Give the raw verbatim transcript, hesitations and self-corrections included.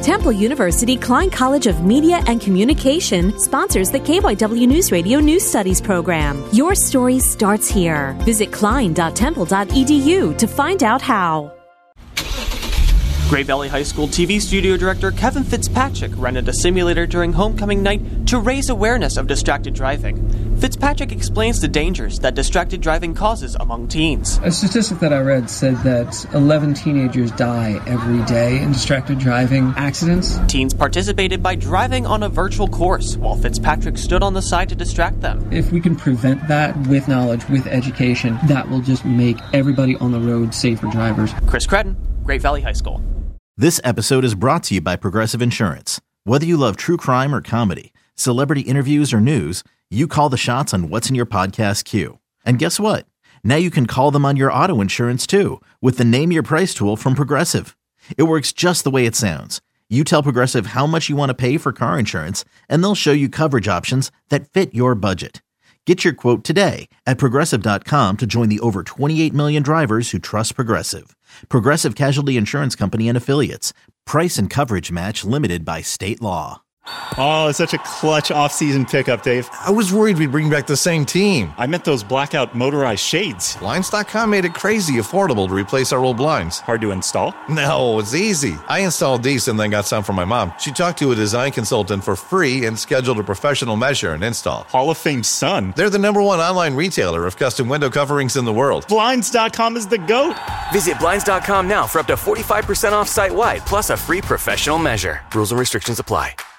Temple University Klein College of Media and Communication sponsors the K Y W News Radio News Studies program. Your story starts here. Visit klein dot temple dot e d u to find out how. Great Valley High School T V studio director Kevin Fitzpatrick rented a simulator during homecoming night to raise awareness of distracted driving. Fitzpatrick explains the dangers that distracted driving causes among teens. A statistic that I read said that eleven teenagers die every day in distracted driving accidents. Teens participated by driving on a virtual course, while Fitzpatrick stood on the side to distract them. If we can prevent that with knowledge, with education, that will just make everybody on the road safer drivers. Chris Credden, Great Valley High School. This episode is brought to you by Progressive Insurance. Whether you love true crime or comedy, celebrity interviews or news, you call the shots on what's in your podcast queue. And guess what? Now you can call them on your auto insurance too with the Name Your Price tool from Progressive. It works just the way it sounds. You tell Progressive how much you want to pay for car insurance, and they'll show you coverage options that fit your budget. Get your quote today at Progressive dot com to join the over twenty-eight million drivers who trust Progressive. Progressive Casualty Insurance Company and Affiliates. Price and coverage match limited by state law. Oh, it's such a clutch off-season pickup, Dave. I was worried we'd bring back the same team. I meant those blackout motorized shades. Blinds dot com made it crazy affordable to replace our old blinds. Hard to install? No, it's easy. I installed these and then got some for my mom. She talked to a design consultant for free and scheduled a professional measure and install. Hall of Fame son. They're the number one online retailer of custom window coverings in the world. Blinds dot com is the GOAT. Visit Blinds dot com now for up to forty-five percent off site-wide, plus a free professional measure. Rules and restrictions apply.